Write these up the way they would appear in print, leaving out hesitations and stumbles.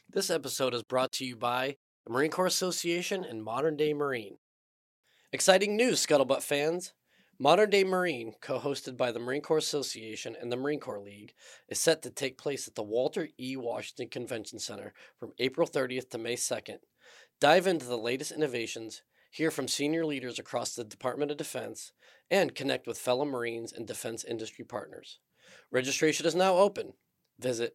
This episode is brought to you by the Marine Corps Association and Modern Day Marine. Exciting news, Scuttlebutt fans! Modern Day Marine, co-hosted by the Marine Corps Association and the Marine Corps League, is set to take place at the Walter E. Washington Convention Center from April 30th to May 2nd. Dive into the latest innovations, hear from senior leaders across the Department of Defense, and connect with fellow Marines and defense industry partners. Registration is now open. Visit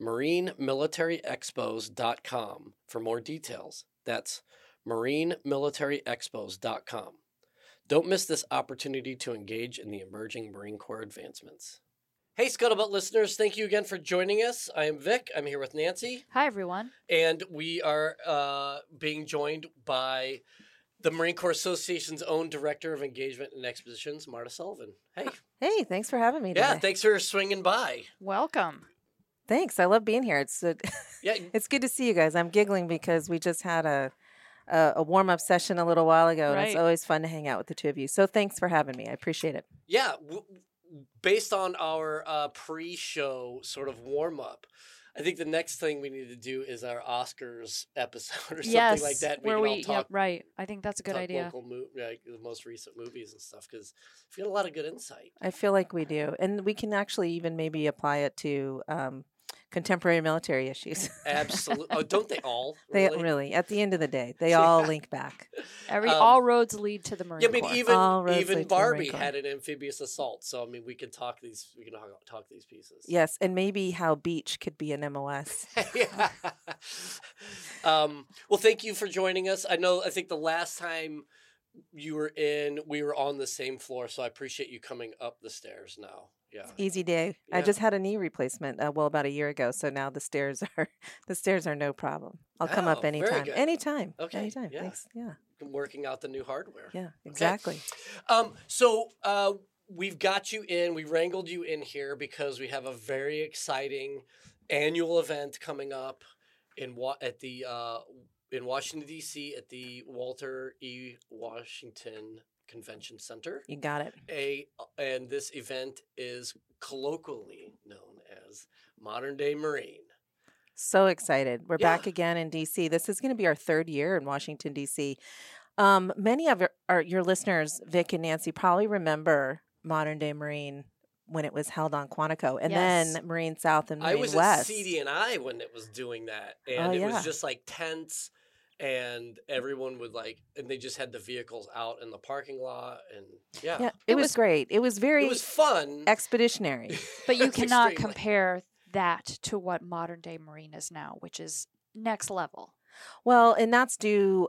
MarineMilitaryExpos.com for more details. That's MarineMilitaryExpos.com. Don't miss this opportunity to engage in the emerging Marine Corps advancements. Hey, Scuttlebutt listeners, thank you again for joining us. I am Vic. I'm here with Nancy. Hi, everyone. And we are being joined by the Marine Corps Association's own Director of Engagement and Expositions, Marta Sullivan. Hey. Hey, thanks for having me today. Yeah, thanks for swinging by. Welcome. Thanks. I love being here. It's Yeah. it's good to see you guys. I'm giggling because we just had a warm-up session a little while ago, and it's Right. always fun to hang out with the two of you. So thanks for having me. I appreciate it. Yeah, based on our pre-show sort of warm-up, I think the next thing we need to do is our Oscars episode or something like that. where can we all talk, right. I think that's a good talk idea. local like the most recent movies and stuff, because we've got a lot of good insight. I feel like we do. And we can actually even maybe apply it to contemporary military issues. Absolutely. Oh, don't they all? They Really? really, at the end of the day, they all link back. All roads lead to the Marine Yeah, I mean, Corps. All roads lead even to the Marine Barbie Corps. had an amphibious assault, so I mean, we can talk these pieces. Yes, and maybe how beach could be an MOS. Yeah. Well, thank you for joining us. I think the last time you were in, we were on the same floor, so I appreciate you coming up the stairs now. Yeah. Easy day. Yeah. I just had a knee replacement, about a year ago, so now the stairs are no problem. I'll come Oh, up very anytime. good. Anytime. Okay, Anytime. yeah. Thanks. Yeah. Working out the new hardware. Yeah, exactly. So we've got you in. We wrangled you in here because we have a very exciting annual event coming up in Washington D.C. at the Walter E. Washington Convention Center. You got it. And this event is colloquially known as Modern Day Marine. So excited. We're Yeah. back again in DC. This is going to be our third year in Washington, DC. Many of your listeners, Vic and Nancy, probably remember Modern Day Marine when it was held on Quantico, and Yes. then Marine South and Marine I was West. at CD&I when it was doing that, and it yeah. was just like tents, and everyone would and they just had the vehicles out in the parking lot, and Yeah, yeah, it was great. It was very it was fun. expeditionary. But you cannot Extremely. compare that to what modern day Marine is now, which is next level. Well, and that's due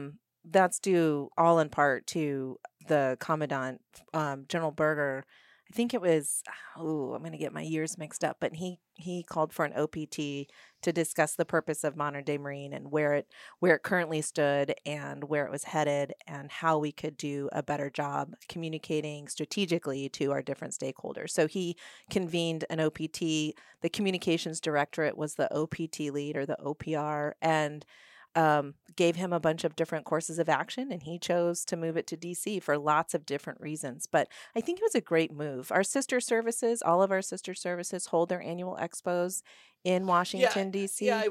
all in part to the Commandant, General Berger. I think it was, I'm going to get my years mixed up, but he called for an OPT to discuss the purpose of modern day Marine and where it currently stood and where it was headed and how we could do a better job communicating strategically to our different stakeholders. So he convened an OPT. The communications directorate was the OPT lead or the OPR, and gave him a bunch of different courses of action, and he chose to move it to DC for lots of different reasons. But I think it was a great move. Our sister services, all of our sister services, hold their annual expos in Washington, DC. Yeah,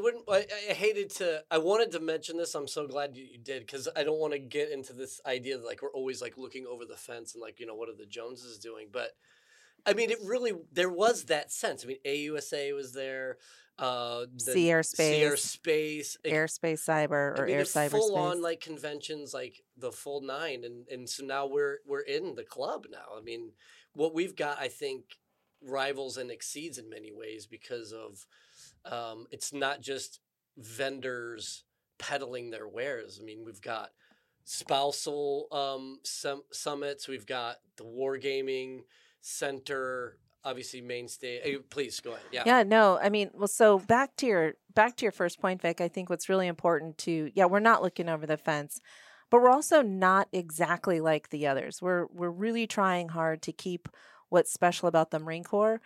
I wanted to mention this. I'm so glad you did, because I don't want to get into this idea that we're always looking over the fence and what are the Joneses doing, but I mean, there was that sense. I mean, AUSA was there. Sea Airspace, Airspace Cyber, or Air Cyberspace. Full on conventions, the full nine, and so now we're in the club now. I mean, what we've got, I think, rivals and exceeds in many ways because of it's not just vendors peddling their wares. I mean, we've got spousal summits. We've got the Wargaming Center. Obviously, mainstay. Please go ahead. Yeah. Yeah. No. I mean, well. So back to your first point, Vic. I think what's really important we're not looking over the fence, but we're also not exactly like the others. We're really trying hard to keep what's special about the Marine Corps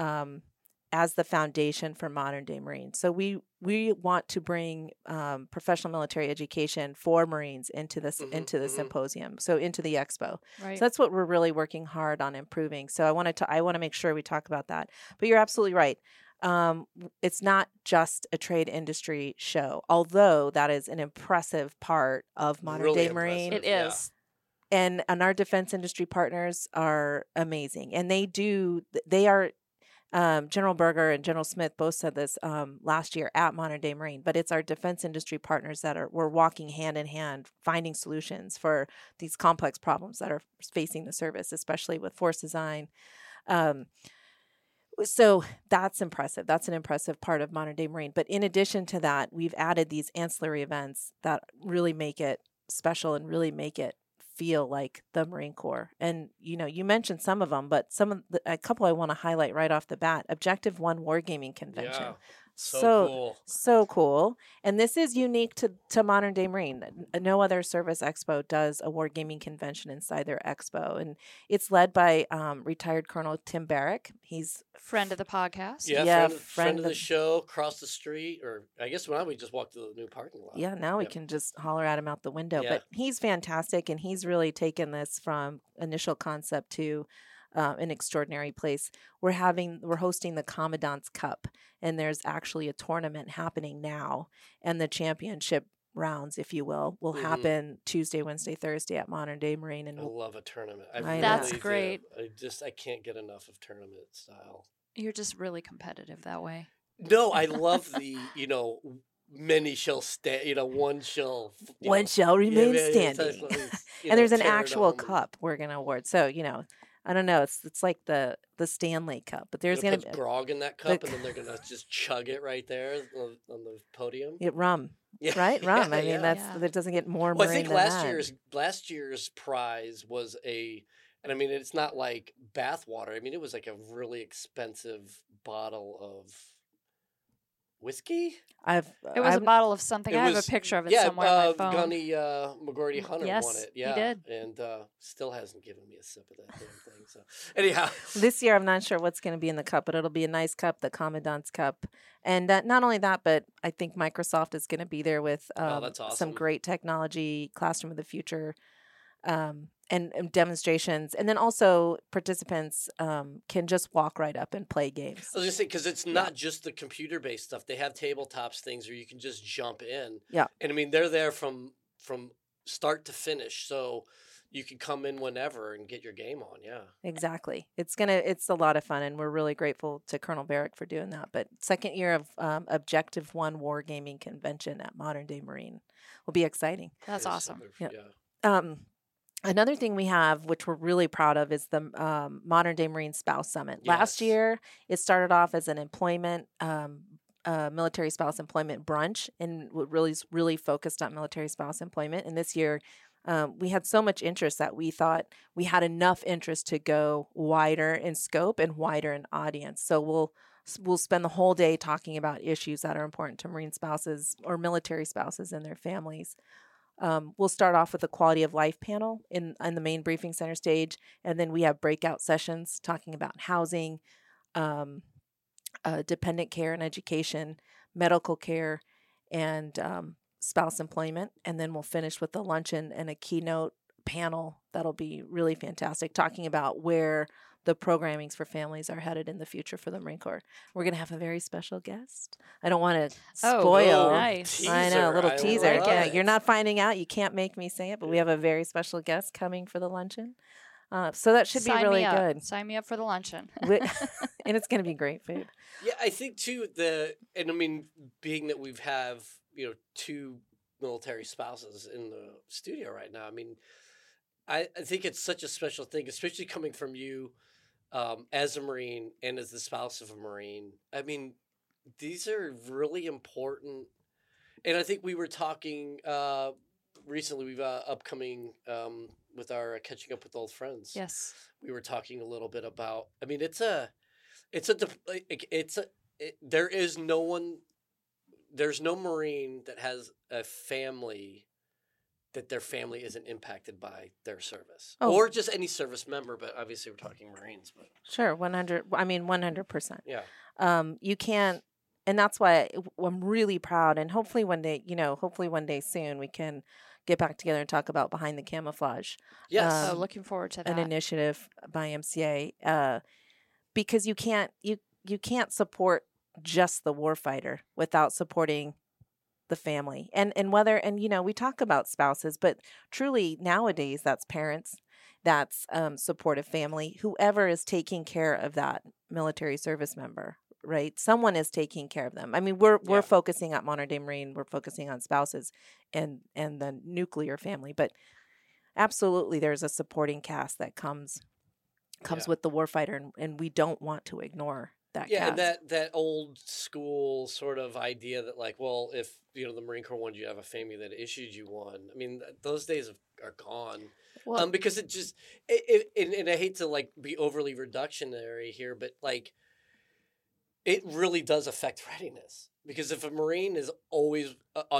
as the foundation for modern day Marines. So we want to bring professional military education for Marines into the symposium, so into the expo. Right. So that's what we're really working hard on improving. So I want to make sure we talk about that. But you're absolutely right. it's not just a trade industry show, although that is an impressive part of Modern Really Day Marine. It impressive, yeah. is. And our defense industry partners are amazing, and they are. General Berger and General Smith both said this last year at Modern Day Marine, but it's our defense industry partners that we're walking hand in hand, finding solutions for these complex problems that are facing the service, especially with force design. Um, so that's impressive. That's an impressive part of Modern Day Marine. But in addition to that, we've added these ancillary events that really make it special and really make it feel like the Marine Corps. And, you mentioned some of them, but a couple I want to highlight right off the bat. Objective One Wargaming Convention. Yeah. So cool. So cool. And this is unique to Modern Day Marine. No other service expo does a wargaming convention inside their expo. And it's led by retired Colonel Tim Barrick. He's Friend of the podcast. Yeah, friend of the show, across the street, or I guess when we just walked to the new parking lot. Yeah, now we can just holler at him out the window. Yeah. But he's fantastic, and he's really taken this from initial concept to an extraordinary place. We're hosting the Commandant's Cup, and there's actually a tournament happening now, and the championship rounds, if you will happen Tuesday, Wednesday, Thursday at Modern Day Marine. And I love a tournament. That's really great. do. I can't get enough of tournament style. You're just really competitive that way. No, I love the many shall stand. One shall. One shall remain standing. And there's an actual Pterodome. cup we're gonna award. So I don't know. It's like the Stanley Cup, but there's Gonna gonna put be grog in that cup, and then they're gonna just chug it right there on the podium. rum. Yeah. Right, rum. I mean, Yeah. that doesn't get more. Well, I Marine think than last year's prize was and I mean, it's not like bath water. I mean, it was like a really expensive bottle of whiskey. that. It was a bottle of something. I have a picture of it somewhere on my phone. Gunny McGordy Hunter Yes, won it. he Yeah, did. and still hasn't given me a sip of that damn thing. So anyhow, This year, I'm not sure what's going to be in the cup, but it'll be a nice cup, the Commandant's Cup. And not only that, but I think Microsoft is going to be there with that's some awesome. great technology, Classroom of the Future, and demonstrations. And then also participants can just walk right up and play games. I was gonna say, because it's not just the computer-based stuff. They have tabletops things where you can just jump in. Yeah. And I mean, they're there from start to finish, so you can come in whenever and get your game on. Yeah. Exactly. It's a lot of fun, and we're really grateful to Colonel Barrick for doing that. But second year of Objective One Wargaming Convention at Modern Day Marine will be exciting. That's It's awesome. super- Yeah. Another thing we have, which we're really proud of, is the Modern Day Marine Spouse Summit. Last Yes. year, it started off as an employment, military spouse employment brunch, and really focused on military spouse employment. And this year, we had so much interest that we thought we had enough interest to go wider in scope and wider in audience. So we'll spend the whole day talking about issues that are important to Marine spouses or military spouses and their families. We'll start off with a quality of life panel in the main briefing center stage, and then we have breakout sessions talking about housing, dependent care and education, medical care, and spouse employment. And then we'll finish with the luncheon and a keynote panel that'll be really fantastic, talking about where the programmings for families are headed in the future for the Marine Corps. We're going to have a very special guest. I don't want to spoil. nice. I know, a little I teaser. love Yeah, it. you're not finding out. You can't make me say it, but we have a very special guest coming for the luncheon. So that should Sign be really me up. good. Sign me up for the luncheon. And it's going to be great food. Yeah, I think too and I mean, being that we've have two military spouses in the studio right now. I mean, I think it's such a special thing, especially coming from you as a Marine and as the spouse of a Marine. I mean, these are really important, and I think we were talking recently. We've upcoming with our catching up with old friends. Yes. We were talking a little bit about. I mean, there is no one. There's no Marine that has a family that their family isn't impacted by their service, or just any service member. But obviously, we're talking Marines. But Sure, 100. I mean, 100%. yeah, You can't, and that's why I'm really proud. And hopefully one day, hopefully one day soon, we can get back together and talk about Behind the Camouflage. yes, So looking forward to that. An initiative by MCA, because you can't support just the warfighter without supporting the family. And whether, and we talk about spouses, but truly nowadays that's parents, that's supportive family, whoever is taking care of that military service member, right? Someone is taking care of them. I mean, we're Yeah. focusing on Modern Day Marine, we're focusing on spouses and the nuclear family, but absolutely there's a supporting cast that comes Yeah. with the warfighter, and we don't want to ignore that Yeah, and cast. that old school sort of idea that, like, well, if the Marine Corps wanted you to have a family that issued you one, I mean, those days are gone. Well, Because it just and I hate to like be overly reductionary here, but like it really does affect readiness, because if a Marine is always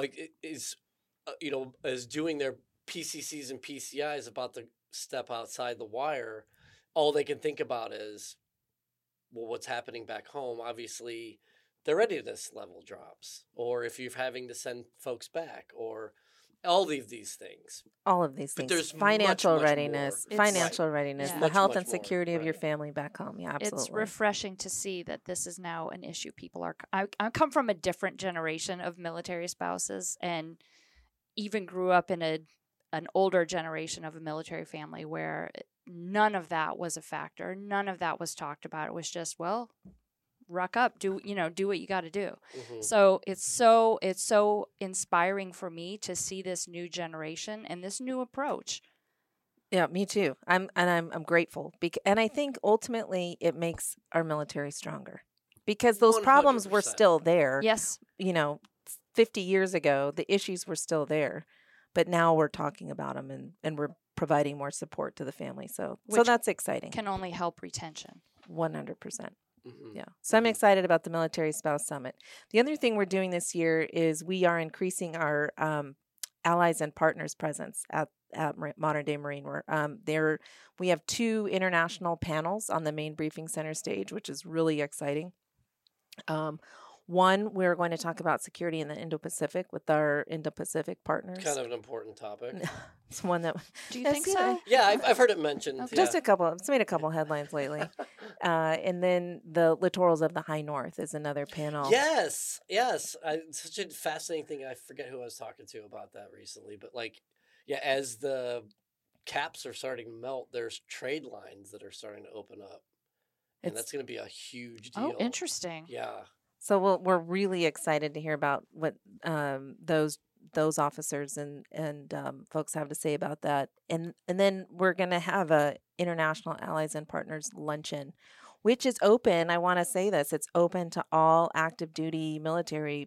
is doing their PCCs and PCIs about to step outside the wire, all they can think about is, well, what's happening back home? Obviously, the readiness level drops, or if you're having to send folks back, or all of these things. All of these But things, there's financial much readiness, more. financial Right. readiness, Yeah. the Much, health much and more, security of your right. family back home. Yeah, absolutely. it's refreshing to see that this is now an issue. People are. I come from a different generation of military spouses, and even grew up in an older generation of a military family where none of that was a factor. None of that was talked about. It was just, well, ruck up, do what you got to do. Mhm. So it's so inspiring for me to see this new generation and this new approach. Yeah, me too. I'm grateful, and I think ultimately it makes our military stronger, because those problems were 100%. still there. Yes, 50 years ago, the issues were still there, but now we're talking about them, and we're providing more support to the family. So Which that's exciting. can only help retention. 100%. Mhm. Yeah. So I'm Mhm. excited about the Military Spouse Summit. The other thing we're doing this year is we are increasing our allies and partners presence at Modern Day Marine. We have 2 international panels on the main briefing center stage, which is really exciting. One, we're going to talk about security in the Indo-Pacific with our Indo-Pacific partners. Kind of an important topic. It's one that Do you Yes, think yeah. so? Yeah, I've heard it mentioned. Okay. just Yeah. a couple. It's made a couple headlines lately. And then the littorals of the high north is another panel. Yes, such a fascinating thing. I forget who I was talking to about that recently, but like, yeah, as the caps are starting to melt, there's trade lines that are starting to open up, and It's- that's going to be a huge deal. Oh, interesting. Yeah, So we're really excited to hear about what those officers and folks have to say about that. And then we're going to have a International Allies and Partners luncheon, which is open. I want to say this: it's open to all active duty military,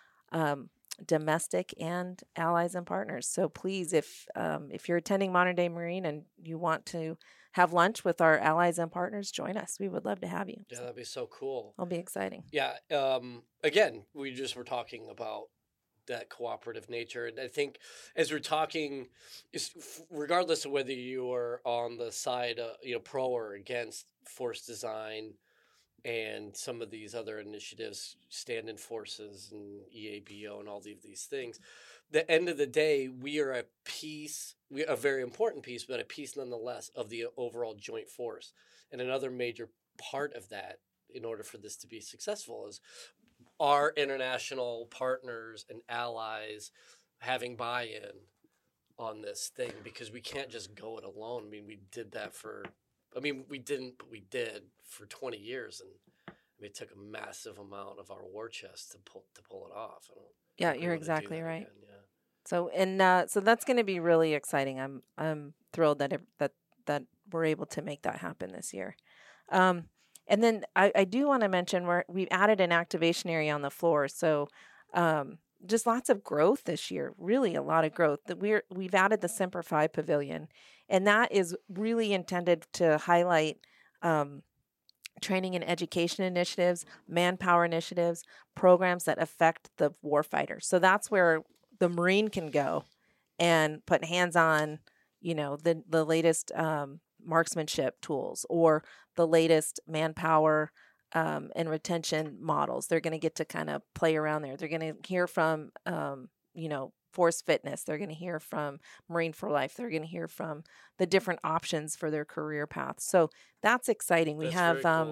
domestic and allies and partners. So please, if you're attending Modern Day Marine and you want to have lunch with our allies and partners, join us. We would love to have you. yeah, that'd be so cool. It'll be exciting. Yeah. Again, we just were talking about that cooperative nature, and I think as we're talking, regardless of whether you are on the side, pro or against force design and some of these other initiatives, stand-in forces and EABO and all of these things, the end of the day, we are a very important piece, but a piece nonetheless of the overall joint force. And another major part of that, in order for this to be successful, is our international partners and allies having buy-in on this thing, because we can't just go it alone. I mean, we did that we didn't, but we did for 20 years, and it took a massive amount of our war chest to pull it off. Yeah, think we you're wanna do exactly that right. again, yeah. So that's going to be really exciting. I'm thrilled that we're able to make that happen this year. And then I do want to mention we've added an activation area on the floor. So just lots of growth this year. Really a lot of growth. That we've added the Semper Fi Pavilion, and that is really intended to highlight training and education initiatives, manpower initiatives, programs that affect the warfighter. So that's where the Marine can go and put hands on, the latest marksmanship tools or the latest manpower and retention models. They're going to get to kind of play around there. They're going to hear from, Force Fitness. They're going to hear from Marine for Life. They're going to hear from the different options for their career paths. So that's exciting. We That's have very cool.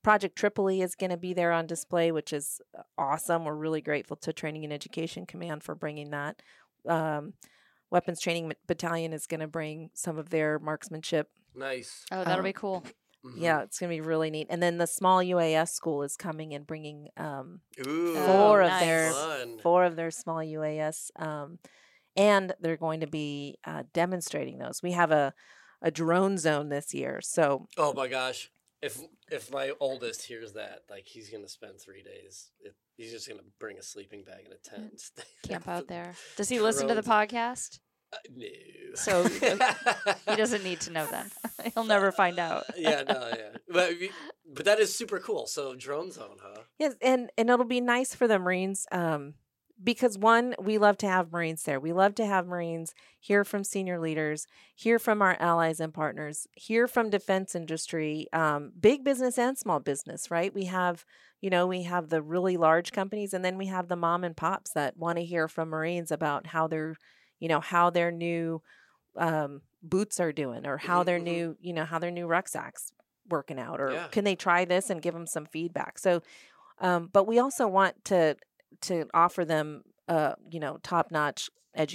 Project Tripoli is going to be there on display, which is awesome. We're really grateful to Training and Education Command for bringing that. Weapons Training Battalion is going to bring some of their marksmanship. Nice. Oh, that'll be cool. Yeah, it's going to be really neat. And then the small UAS school is coming and bringing Ooh, four of nice. their small UAS, and they're going to be demonstrating those. We have a drone zone this year, so Oh my gosh. If my oldest hears that, like, he's gonna spend 3 days. He's just gonna bring a sleeping bag and a tent. And stay Camp out there. Does he listen to the Drones. podcast? No. So he doesn't need to know then. He'll never find out. Yeah, no, yeah. But that is super cool. So drone zone, huh? yes, and it'll be nice for the Marines. Because one, we love to have Marines there. We love to have Marines hear from senior leaders, hear from our allies and partners, hear from defense industry, big business and small business, right? We have the really large companies, and then we have the mom and pops that want to hear from Marines about how their new boots are doing, or how their new rucksacks working out, or Yeah. can they try this and give them some feedback. So, but we also want to offer them top-notch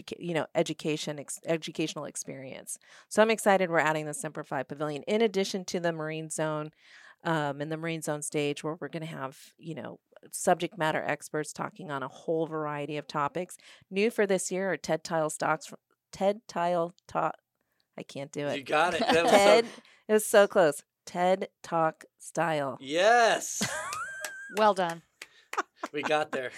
educational experience. So I'm excited we're adding the Semper Fi Pavilion in addition to the Marine Zone, and the Marine Zone stage, where we're going to have subject matter experts talking on a whole variety of topics. New for this year are TED Tile Talk. I can't do You it. got it. That was TED. It was so close. TED Talk style. Yes. Well done. We got there.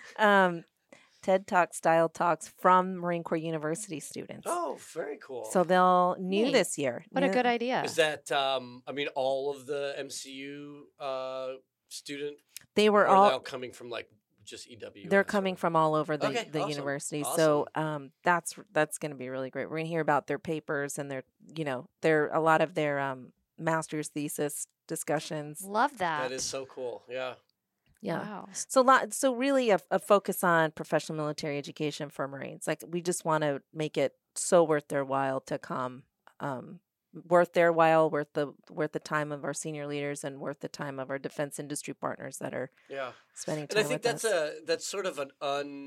TED Talk style talks from Marine Corps University students. Oh, very cool. So they'll new Neat. this year. What a good idea. Is that all of the MCU student, They or were are they all all. coming from like just EW? They're coming from all over the Okay, awesome, university. awesome. So that's going to be really great. We're going to hear about their papers and their a lot of their master's thesis discussions. Love that. That is so cool. Yeah. Yeah. Wow. So really a focus on professional military education for Marines. Like, we just want to make it so worth their while to come, worth their while, worth the time of our senior leaders, and worth the time of our defense industry partners that are Yeah. spending And time I think with us. that's sort of an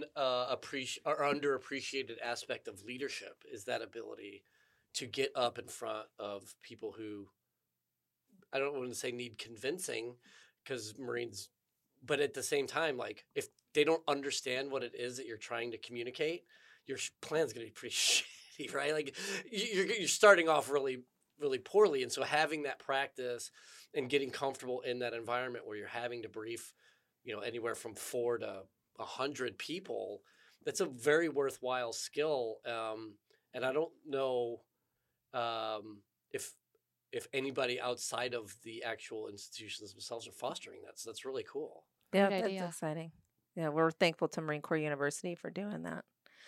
underappreciated aspect of leadership, is that ability to get up in front of people who, I don't want to say need convincing, because Marines, but at the same time, like, if they don't understand what it is that you're trying to communicate, your plan's going to be pretty shitty, right? Like, you're starting off really, really poorly. And so having that practice and getting comfortable in that environment where you're having to brief, anywhere from 4 to 100 people, that's a very worthwhile skill. And I don't know if anybody outside of the actual institutions themselves are fostering that. So that's really cool. Yeah, Good that's idea. exciting. Yeah, we're thankful to Marine Corps University for doing that.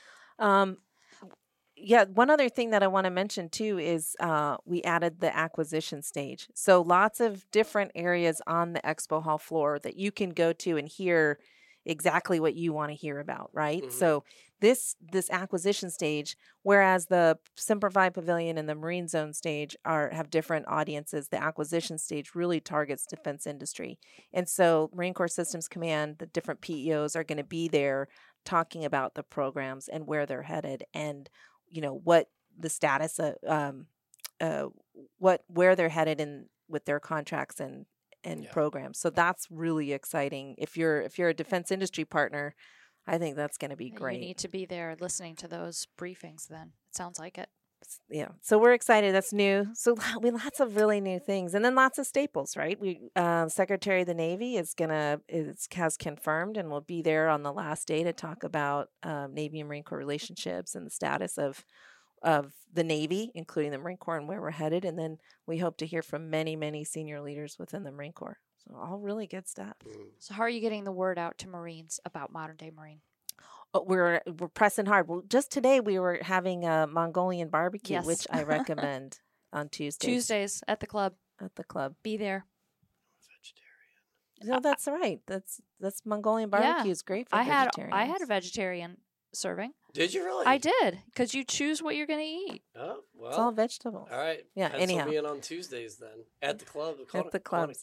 Yeah, one other thing that I want to mention too is we added the acquisition stage. So lots of different areas on the expo hall floor that you can go to and hear exactly what you want to hear about, right? Mhm. So this acquisition stage, whereas the Semper Fi Pavilion and the Marine Zone stage have different audiences, the acquisition stage really targets defense industry. And so Marine Corps Systems Command, the different PEOs are going to be there talking about the programs and where they're headed, and what the status of where they're headed in with their contracts and Yeah. programs. So that's really exciting. If you're a defense industry partner, I think that's going to be great. You need to be there listening to those briefings then. It sounds like it. Yeah. So we're excited. That's new. So we lots of really new things, and then lots of staples, right? We Secretary of the Navy has confirmed and will be there on the last day to talk about Navy and Marine Corps relationships and the status of the Navy, including the Marine Corps, and where we're headed. And then we hope to hear from many, many senior leaders within the Marine Corps. So all really good stuff. So how are you getting the word out to Marines about modern day Marine? We're pressing hard. Well, just today we were having a Mongolian barbecue, Yes. which I recommend on Tuesdays at the club. at the club. Be there. Vegetarian. No, that's right. That's Mongolian barbecue is great for I had vegetarians. a vegetarian serving. Did you really? I did, because you choose what you're going to eat. Oh, well. It's all vegetables. All right. Yeah, Pencil anyhow. me in on Tuesdays then at the club. At the clubs.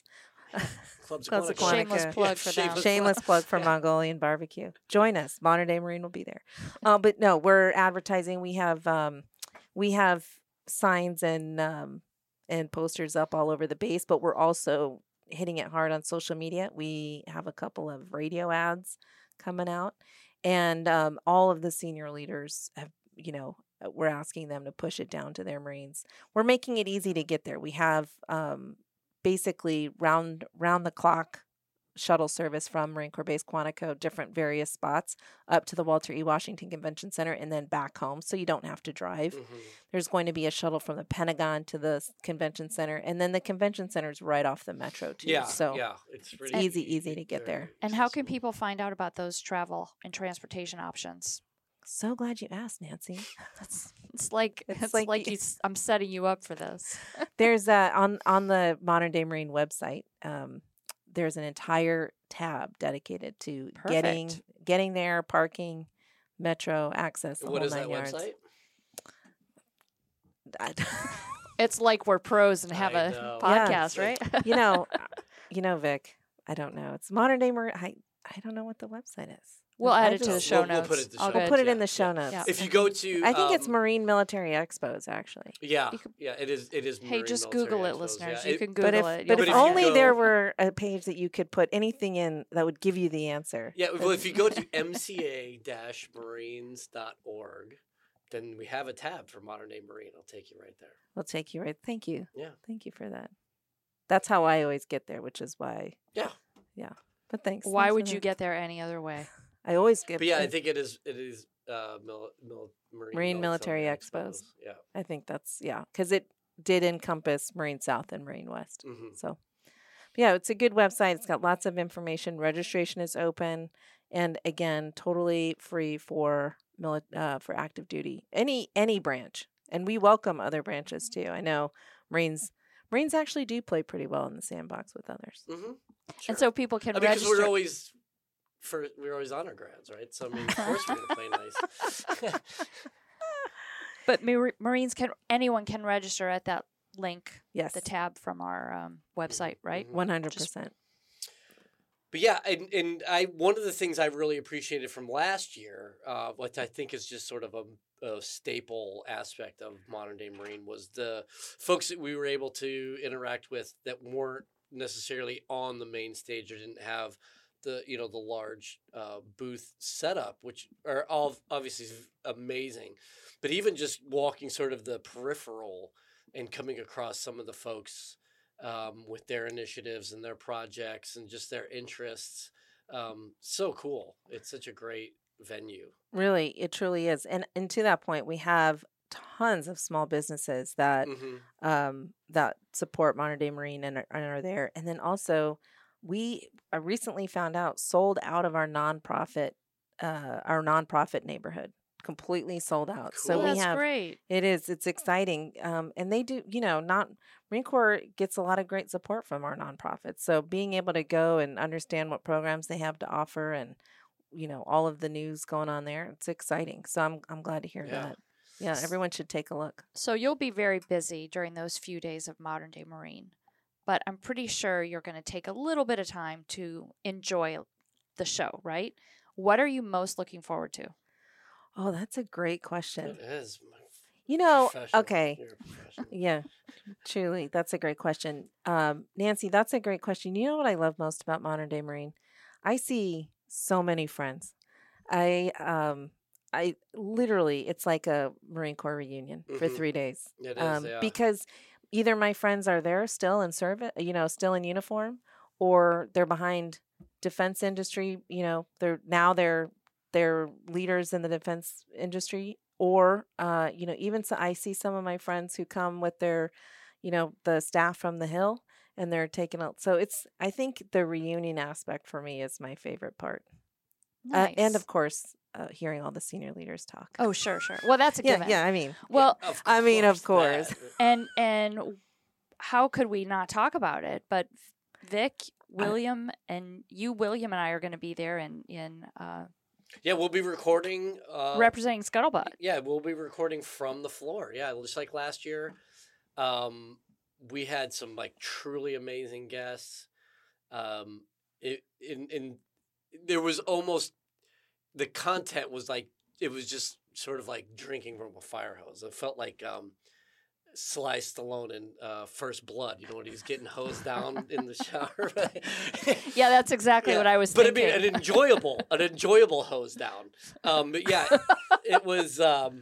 Clubs Clubs Aquatica. Aquatica. Shameless plug for them. Shameless plug for Yeah. Mongolian barbecue. Join us. Modern Day Marine will be there. But no, we're advertising. We have signs and posters up all over the base, but we're also hitting it hard on social media. We have a couple of radio ads coming out, and all of the senior leaders have, we're asking them to push it down to their Marines. We're making it easy to get there. We have basically round the clock shuttle service from Marine Corps Base Quantico, different various spots up to the Walter E. Washington Convention Center and then back home, so you don't have to drive. Mhm. There's going to be a shuttle from the Pentagon to the convention center, and then the convention center is right off the metro too. Yeah, So yeah, it's pretty easy to get there. And how can people find out about those travel and transportation options? so glad you asked, Nancy. It's like I'm setting you up for this. There's on the Modern Day Marine website. There's an entire tab dedicated to Perfect. getting there, parking, metro access. The What whole is that 9 yards. website? It's like we're pros and have I a know. podcast, Yeah. right? you know, Vic. I don't know. It's Modern Day Marine. I don't know what the website is. We'll I add it to the just- show We'll notes. put it in the All show good. We'll put it Yeah, in the show yeah. notes. Yeah. If you go to, I think it's Marine Military Expos, actually. Yeah, You could- yeah, it is. It is. Hey, Marine just Military Google it, Expos, listeners. yeah. You can But Google if, it. but You'll if you find only it. there were a page that you could put anything in that would give you the answer. Yeah, well, if you go to mca-marines.org, then we have a tab for Modern Day Marine. I'll take you right there. We'll take you right. Thank you. Yeah. Thank you for that. That's how I always get there, which is why. Yeah. But thanks. Why Thanks for would you that. get there any other way? I always get. But yeah, I it. think it is. Marine Military Expos. Yeah. I think that's because it did encompass Marine South and Marine West. Mhm. So, yeah, it's a good website. It's got lots of information. Registration is open, and again, totally free for for active duty. Any branch, and we welcome other branches too. I know Marines actually do play pretty well in the sandbox with others. Mm-hmm. And so people can because register. we're always honor grads, right? So I mean, of course we're gonna play nice. But Marines anyone can register at that link, Yes, the tab from our website, right? Mhm. 100%. But yeah, and one of the things I really appreciated from last year, what I think is just sort of a staple aspect of Modern Day Marine, was the folks that we were able to interact with that weren't necessarily on the main stage or didn't have the the large booth setup, which are all obviously amazing, but even just walking sort of the peripheral and coming across some of the folks with their initiatives and their projects and just their interests. So cool. It's such a great venue. Really, it truly is. And to that point, we have tons of small businesses that Mm-hmm. that support Modern Day Marine and are there. And then also, we recently found out sold out of our nonprofit neighborhood, completely sold out. So Cool. we That's have great. it's exciting. And they do, not Marine Corps gets a lot of great support from our nonprofits. So being able to go and understand what programs they have to offer and all of the news going on there, it's exciting. So I'm glad to hear Yeah. that. Yeah, everyone should take a look. So you'll be very busy during those few days of Modern Day Marine, but I'm pretty sure you're going to take a little bit of time to enjoy the show, right? What are you most looking forward to? Oh, that's a great question. It is. Okay. You're a professional. Yeah, truly. That's a great question. Nancy, that's a great question. You know what I love most about Modern Day Marine? I see so many friends. I literally, it's like a Marine Corps reunion for Mhm. 3 days. It is, yeah. Because either my friends are there still in service, still in uniform, or they're behind defense industry. They're leaders in the defense industry, or even so, I see some of my friends who come with their, the staff from the Hill, and they're taking out. So I think the reunion aspect for me is my favorite part, Nice. and of course, hearing all the senior leaders talk. Oh, sure. Well, that's a yeah, given. yeah. I mean, Well, of course. that. and how could we not talk about it? But Vic, William, and William, and I are going to be there in Yeah, we'll be recording. representing Scuttlebutt. Yeah, we'll be recording from the floor. Yeah, just like last year. We had some truly amazing guests. In there was almost the content was like it was just sort of like drinking from a fire hose. It felt like Sly Stallone in First Blood. You know when he's getting hosed down in the shower. Yeah, that's exactly what I was but thinking. I mean, an enjoyable hose down. But yeah, it was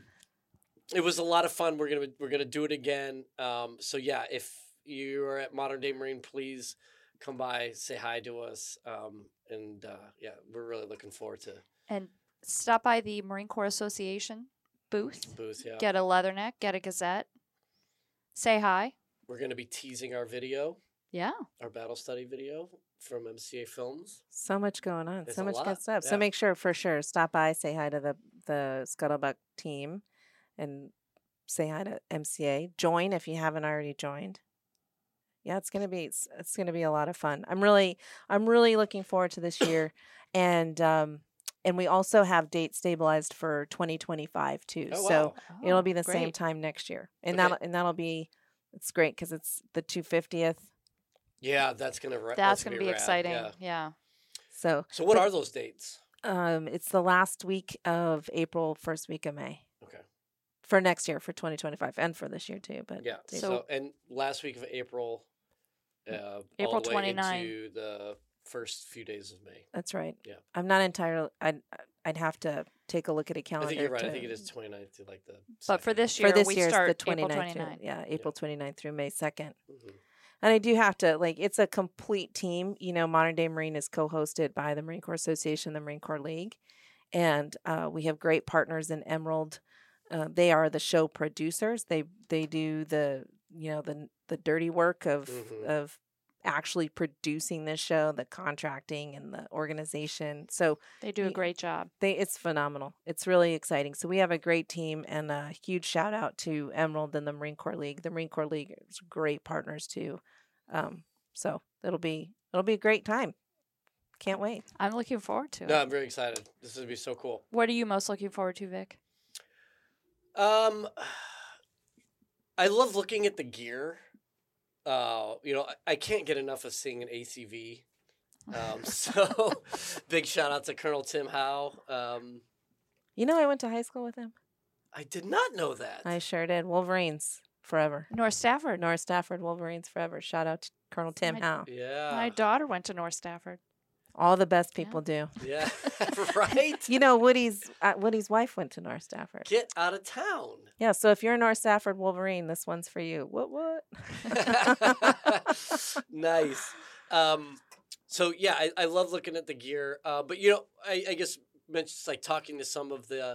a lot of fun. We're gonna do it again. So yeah, if you're at Modern Day Marine, please come by, say hi to us, and yeah, we're really looking forward to And stop by the Marine Corps Association booth. Yeah, Get a leatherneck. Get a gazette. Say hi. we're gonna be teasing our video, Yeah. our battle study video from MCA Films. So much going on. It's So a much lot, good stuff. yeah. So make sure for sure stop by, say hi to the Scuttlebutt team, and say hi to MCA. Join if you haven't already joined. Yeah, it's gonna be a lot of fun. I'm really looking forward to this year, and we also have dates stabilized for 2025 too. Oh, So wow. it'll be the same great. time next year, and Okay. that'll be it's great because it's the 250th. Yeah, that's gonna That's going to be rad, exciting. yeah. Yeah. So So what are those dates? it's the last week of April, first week of May. Okay. For next year, for 2025, and for this year too. But Yeah. they- So and last week of April, April all the way 29. into the first few days of May. that's right. Yeah. I'm not entirely. I'd have to take a look at a I calendar. think you're right. I to- think it is 29th to like the. But for 2nd. this For year, this we year, it's start the April 29th. 29th. Yeah, April 29th through May 2nd. Mhm. And I do have to it's a complete team. You know, Modern Day Marine is co-hosted by the Marine Corps Association, the Marine Corps League, and we have great partners in Emerald. They are the show producers. They do the the dirty work of Mhm. of actually producing this show, the contracting and the organization. So They do a great job. it's phenomenal. It's really exciting. So we have a great team, and a huge shout out to Emerald and the Marine Corps League. The Marine Corps League is great partners too. So it'll be a great time. Can't wait. I'm looking forward to it. No, I'm very excited. This is gonna be so cool. What are you most looking forward to, Vic? I love looking at the gear. I can't get enough of seeing an ACV. So big shout out to Colonel Tim Howe. You know, I went to high school with him. I did not know that. I sure did. Wolverines forever. North Stafford. North Stafford Wolverines forever. Shout out to Colonel Tim My- Howe. Yeah. My daughter went to North Stafford. All the best people do. Yeah. Right? You know, Woody's wife went to North Stafford. Get out of town. Yeah, so if you're a North Stafford Wolverine, this one's for you. What? Nice. So yeah, I love looking at the gear. But I guess just like talking to some of the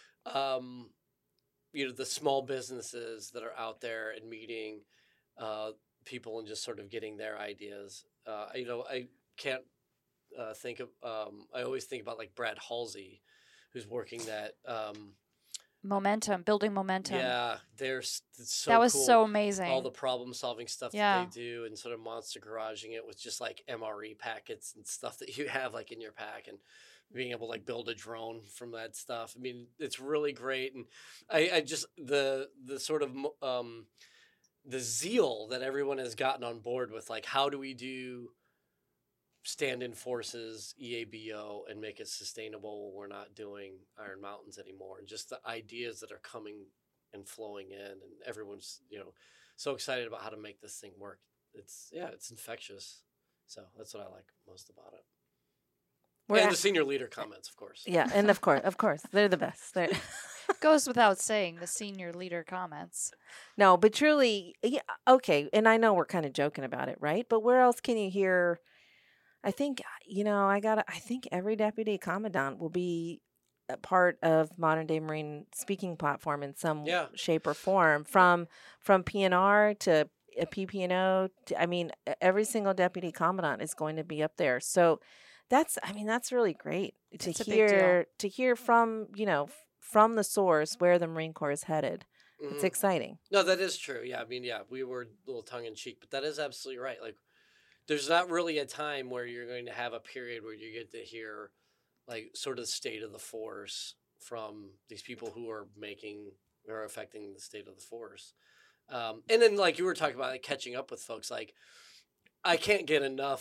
the small businesses that are out there and meeting people and just sort of getting their ideas. I can't think of I always think about like Brad Halsey, who's working that Building momentum. yeah, it's so that was cool. so amazing. All the problem solving stuff Yeah. that they do and sort of monster garaging it with just like MRE packets and stuff that you have like in your pack and being able to like build a drone from that stuff. I mean, it's really great. And I just, the sort of, the zeal that everyone has gotten on board with, like, how do we do stand-in forces, EABO, and make it sustainable when we're not doing Iron Mountains anymore, and just the ideas that are coming and flowing in, and everyone's so excited about how to make this thing work. It's infectious. So that's what I like most about it. And the senior leader comments, of course. Yeah, and of course, they're the best. They're Goes without saying, the senior leader comments. no, but truly, yeah, okay. And I know we're kind of joking about it, right? But where else can you hear? I think I think every deputy commandant will be a part of Modern Day Marine speaking platform in some shape or form, from PNR to a PPNO. I mean, every single deputy commandant is going to be up there. So that's really great to It's a big hear from from the source where the Marine Corps is headed. It's Mhm. exciting. No, that is true. Yeah, I mean, we were a little tongue in cheek, but that is absolutely right. Like, there's not really a time where you're going to have a period where you get to hear, like, sort of the state of the force from these people who are affecting the state of the force. And then, like you were talking about, like, catching up with folks. Like, I can't get enough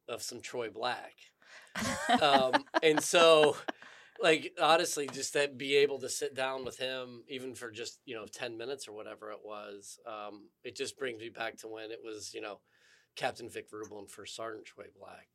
of some Troy Black. And so, like, honestly, just that be able to sit down with him, even for just, 10 minutes or whatever it was, it just brings me back to when it was, Captain Vic Verbull and First Sergeant Troy Black,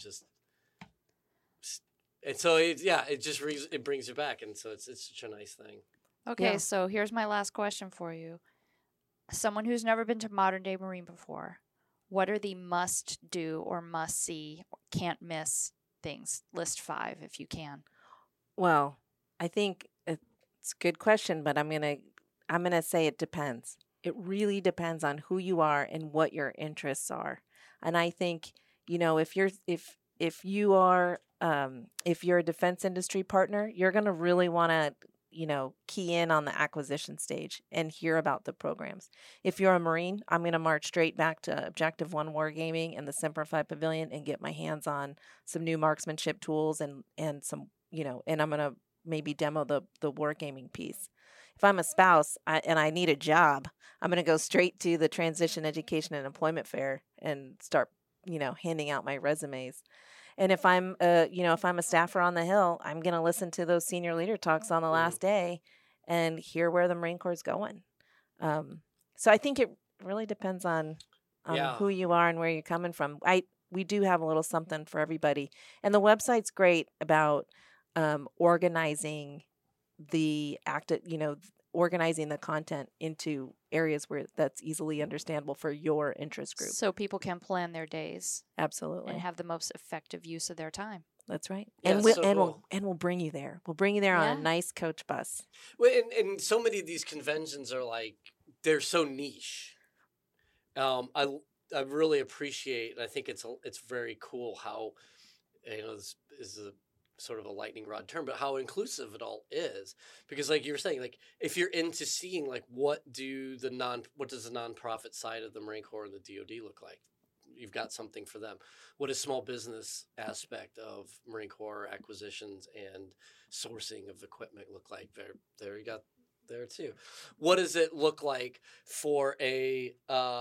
and so it brings you back. And so it's such a nice thing. Okay, Yeah. so here's my last question for you. Someone who's never been to Modern Day Marine before, what are the must do or must see, can't miss things? List 5 if you can. Well, I think it's a good question, but I'm gonna say it depends. It really depends on who you are and what your interests are. And I think, if you are if you're a defense industry partner, you're gonna really want to key in on the acquisition stage and hear about the programs. If you're a Marine, I'm going to march straight back to Objective 1 Wargaming and the Semper Fi Pavilion and get my hands on some new marksmanship tools and some, and I'm going to maybe demo the wargaming piece. If I'm a spouse and I need a job, I'm going to go straight to the Transition Education and Employment Fair and start, handing out my resumes. And if I'm a staffer on the Hill, I'm going to listen to those senior leader talks on the last day and hear where the Marine Corps is going. So I think it really depends on who you are and where you're coming from. We do have a little something for everybody. And the website's great about organizing organizing the content into areas where that's easily understandable for your interest group. So people can plan their days Absolutely. and have the most effective use of their time. That's right. Yeah, And we'll bring you there. We'll bring you there on a nice coach bus. Well, and so many of these conventions are like, they're so niche. I really appreciate, and I think it's very cool how, this is a sort of a lightning rod term, but how inclusive it all is. Because like you were saying, like if you're into seeing like what does the nonprofit side of the Marine Corps and the DoD look like? You've got something for them. What is small business aspect of Marine Corps acquisitions and sourcing of equipment look like? There you got there too. What does it look like for a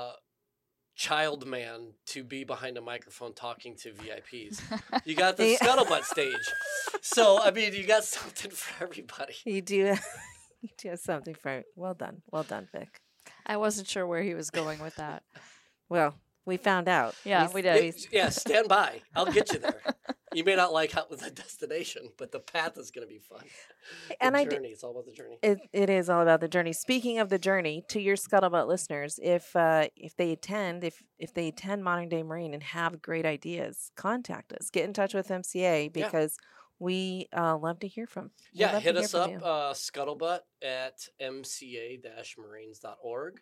child man to be behind a microphone talking to VIPs? You got the scuttlebutt stage. So, I mean, you got something for everybody. You do have something for Well done, Vic. I wasn't sure where he was going with that. Well, we found out. Yeah, we did. Yeah, stand by. I'll get you there. You may not like the destination, but the path is going to be fun. It's all about the journey. It is all about the journey. Speaking of the journey, to your Scuttlebutt listeners, if they attend Modern Day Marine and have great ideas, contact us. Get in touch with MCA because we love to hear from. Hit us up, Scuttlebutt at mca-marines.org.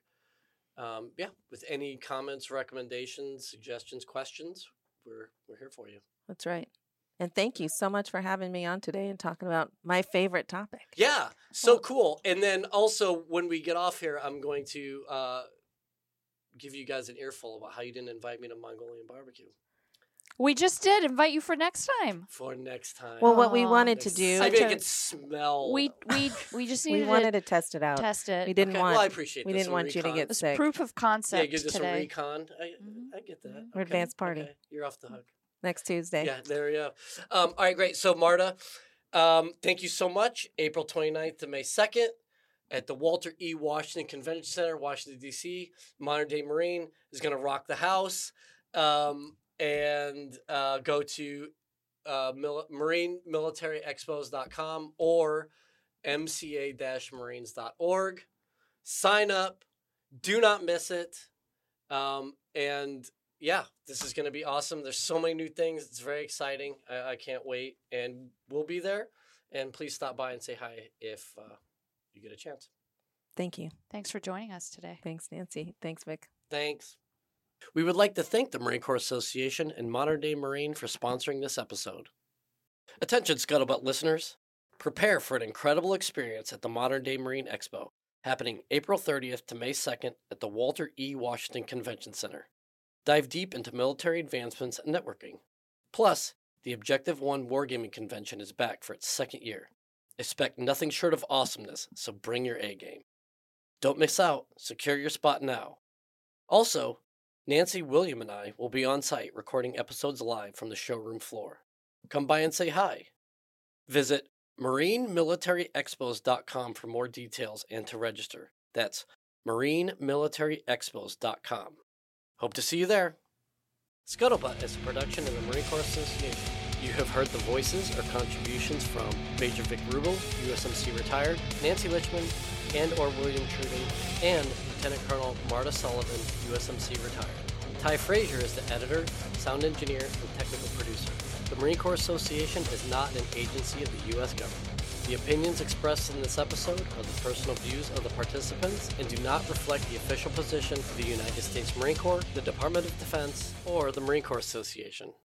With any comments, recommendations, suggestions, questions, we're here for you. That's right. And thank you so much for having me on today and talking about my favorite topic. Yeah, so cool. And then also when we get off here, I'm going to give you guys an earful about how you didn't invite me to Mongolian barbecue. We just did invite you for next time. Well, what we wanted to do, I mean, I could smell. We just needed to test it out. We didn't want. Well, I appreciate. We didn't want you to get sick. Proof of concept. Yeah, give this today. a recon. I get that. Or advanced party. Okay. You're off the hook. Next Tuesday. Yeah, there we go. All right, great. So, Marta, thank you so much. April 29th to May 2nd at the Walter E. Washington Convention Center, Washington, D.C. Modern Day Marine is going to rock the house. And go to marinemilitaryexpos.com or mca-marines.org. Sign up. Do not miss it. And this is going to be awesome. There's so many new things. It's very exciting. I can't wait. And we'll be there. And please stop by and say hi if you get a chance. Thank you. Thanks for joining us today. Thanks, Nancy. Thanks, Vic. Thanks. We would like to thank the Marine Corps Association and Modern Day Marine for sponsoring this episode. Attention, Scuttlebutt listeners. Prepare for an incredible experience at the Modern Day Marine Expo, happening April 30th to May 2nd at the Walter E. Washington Convention Center. Dive deep into military advancements and networking. Plus, the Objective 1 Wargaming Convention is back for its second year. Expect nothing short of awesomeness, so bring your A game. Don't miss out. Secure your spot now. Also, Nancy, William, and I will be on site recording episodes live from the showroom floor. Come by and say hi. Visit MarineMilitaryExpos.com for more details and to register. That's MarineMilitaryExpos.com. Hope to see you there. Scuttlebutt is a production of the Marine Corps Association. You have heard the voices or contributions from Major Vic Rubel, USMC retired, Nancy Lichman, and or William Truding, and Lieutenant Colonel Marta Sullivan, USMC retired. Ty Frazier is the editor, sound engineer, and technical producer. The Marine Corps Association is not an agency of the U.S. government. The opinions expressed in this episode are the personal views of the participants and do not reflect the official position of the United States Marine Corps, the Department of Defense, or the Marine Corps Association.